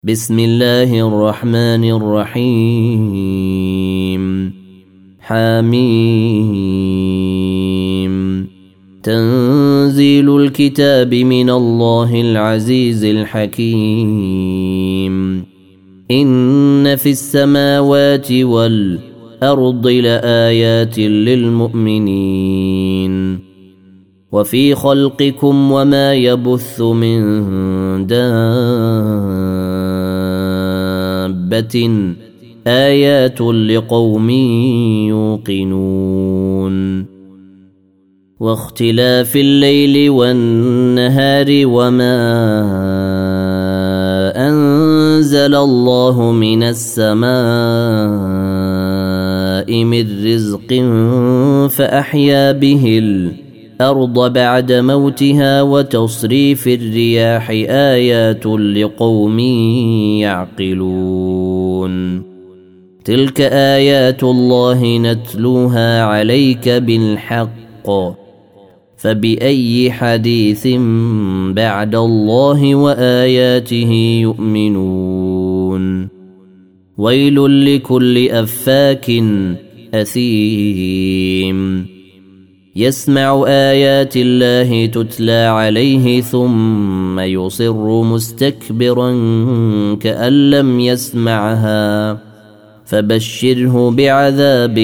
بسم الله الرحمن الرحيم حميم تنزيل الكتاب من الله العزيز الحكيم إن في السماوات والأرض لآيات للمؤمنين وفي خلقكم وما يبث من دابة آيات لقوم يوقنون واختلاف الليل والنهار وما أنزل الله من السماء من رزق فأحيا به الأرض بعد موتها وتصريف الرياح آيات لقوم يعقلون تلك آيات الله نتلوها عليك بالحق فبأي حديث بعد الله وآياته يؤمنون ويل لكل أفاك أثيم يسمع آيات الله تتلى عليه ثم يصر مستكبرا كأن لم يسمعها فبشره بعذاب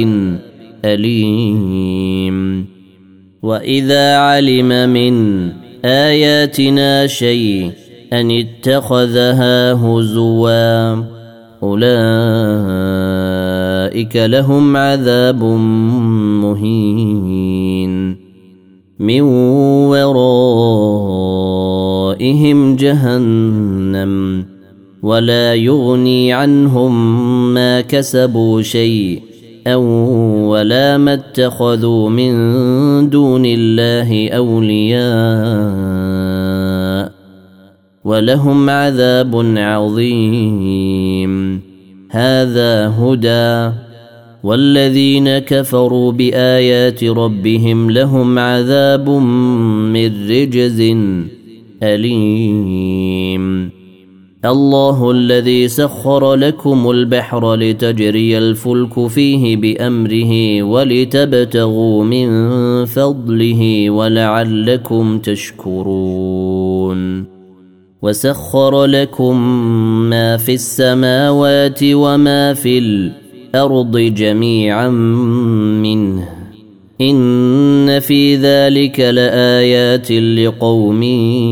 أليم وإذا علم من آياتنا شيئا اتخذها هزوا أولئك لهم عذاب مهين من ورائهم جهنم ولا يغني عنهم ما كسبوا شيئا ولا ما اتخذوا من دون الله أولياء ولهم عذاب عظيم هذا هدى والذين كفروا بآيات ربهم لهم عذاب من رجز أليم الله الذي سخر لكم البحر لتجري الفلك فيه بأمره ولتبتغوا من فضله ولعلكم تشكرون وسخر لكم ما في السماوات وما في الأرض جميعا منه إن في ذلك لآيات لقوم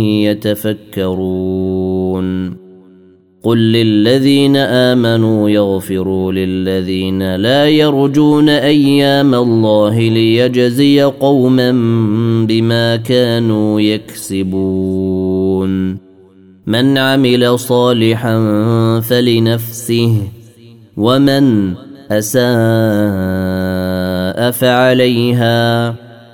يتفكرون قل للذين آمنوا يغفروا للذين لا يرجون أيام الله ليجزي قوما بما كانوا يكسبون من عمل صالحا فلنفسه ومن أساء فعليها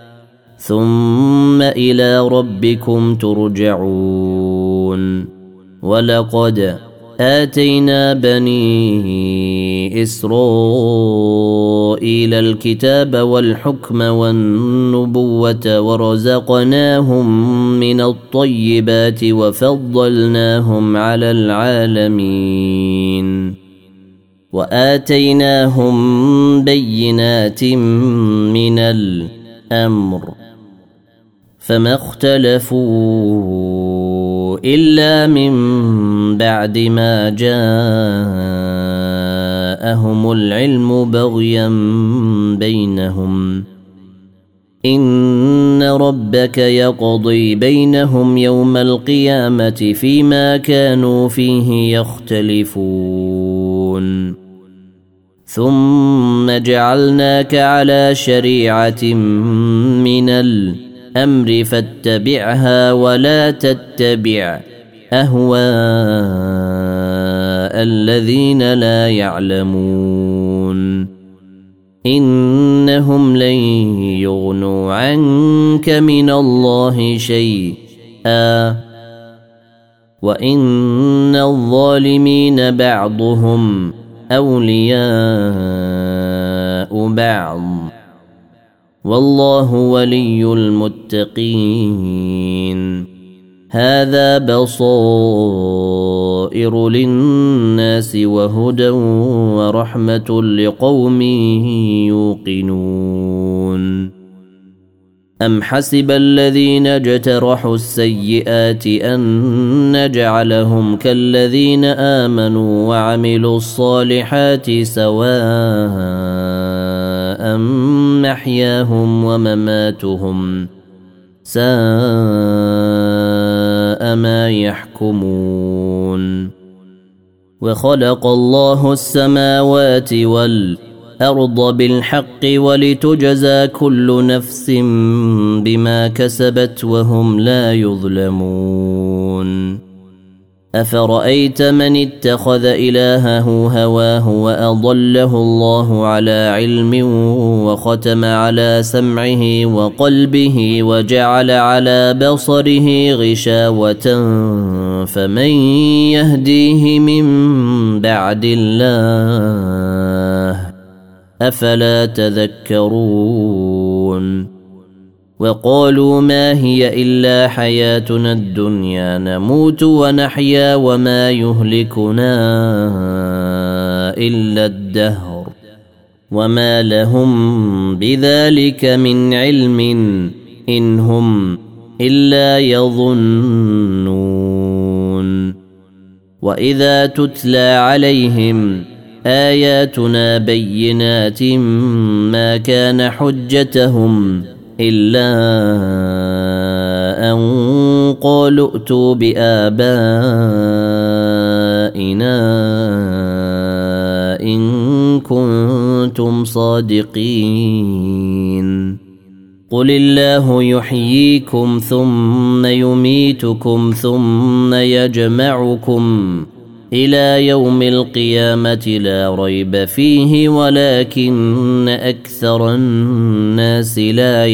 ثم إلى ربكم ترجعون ولقد آتينا بني إسرائيل الكتاب والحكم والنبوة ورزقناهم من الطيبات وفضلناهم على العالمين وآتيناهم بينات من الأمر فما اختلفوا إلا من بعد ما جاءهم العلم بغيا بينهم إن ربك يقضي بينهم يوم القيامة فيما كانوا فيه يختلفون ثم جعلناك على شريعة من الأمر فاتبعها ولا تتبع أهواء الذين لا يعلمون إنهم لن يغنوا عنك من الله شيئا وإن الظالمين بعضهم أولياء بعض والله ولي المتقين هذا بصائر بصائر للناس وهدى ورحمة لقوم يوقنون أم حسب الذين اجترحوا السيئات أن نجعلهم كالذين آمنوا وعملوا الصالحات سواء محياهم ومماتهم ساء ما يحكمون وخلق الله السماوات والأرض بالحق ولتجزى كل نفس بما كسبت وهم لا يظلمون أفرأيت من اتخذ إلهه هواه وأضله الله على علم وختم على سمعه وقلبه وجعل على بصره غشاوة فمن يهديه من بعد الله أفلا تذكرون وقالوا ما هي إلا حياتنا الدنيا نموت ونحيا وما يهلكنا إلا الدهر وما لهم بذلك من علم إن هم إلا يظنون وإذا تتلى عليهم آياتنا بينات ما كان حجتهم إلا أن قالوا ائتوا بآبائنا إن كنتم صادقين قل الله يحييكم ثم يميتكم ثم يجمعكم إلى يوم القيامة لا ريب فيه ولكن أكثر الناس لا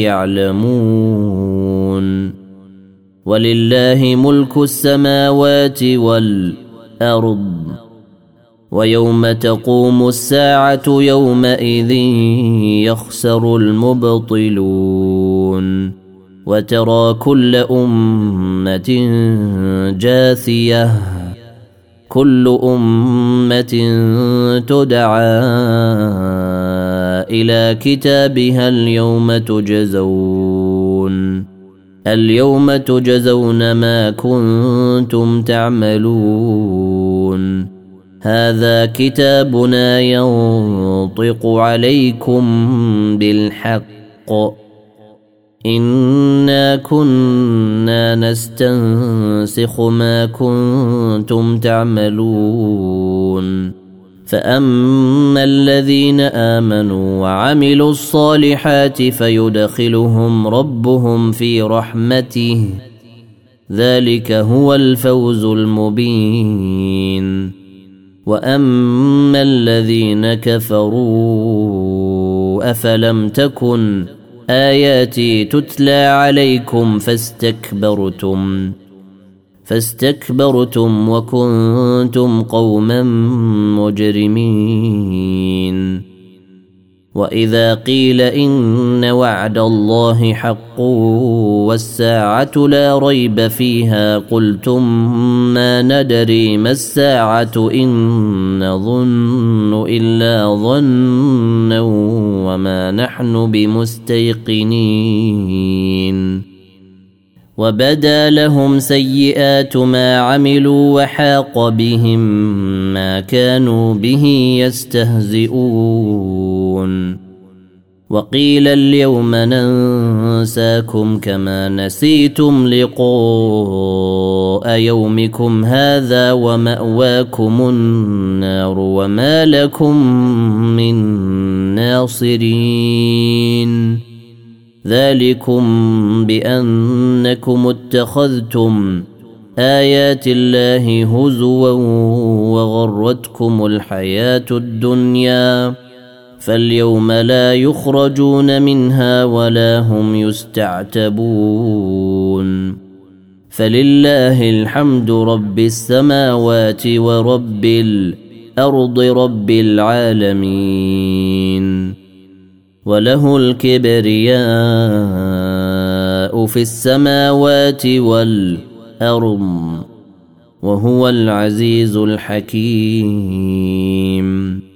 يعلمون ولله ملك السماوات والأرض ويوم تقوم الساعة يومئذ يخسر المبطلون وترى كل أمة جاثية كل أمة تدعى إلى كتابها اليوم تجزون ما كنتم تعملون هذا كتابنا ينطق عليكم بالحق إنا كنا نستنسخ ما كنتم تعملون فأما الذين آمنوا وعملوا الصالحات فيدخلهم ربهم في رحمته ذلك هو الفوز المبين وأما الذين كفروا أفلم تكن آياتي تتلى عليكم فاستكبرتم وكنتم قوما مجرمين وإذا قيل إن وعد الله حق والساعة لا ريب فيها قلتم ما ندري ما الساعة إن نظن إلا ظنا وما نحن بمستيقنين وبدا لهم سيئات ما عملوا وحاق بهم ما كانوا به يستهزئون وقيل اليوم ننساكم كما نسيتم لقاء يومكم هذا ومأواكم النار وما لكم من ناصرين ذلكم بأنكم اتخذتم آيات الله هزوا وغرتكم الحياة الدنيا فاليوم لا يخرجون منها ولا هم يستعتبون فلله الحمد رب السماوات ورب الأرض رب العالمين وله الكبرياء في السماوات والأرض وهو العزيز الحكيم.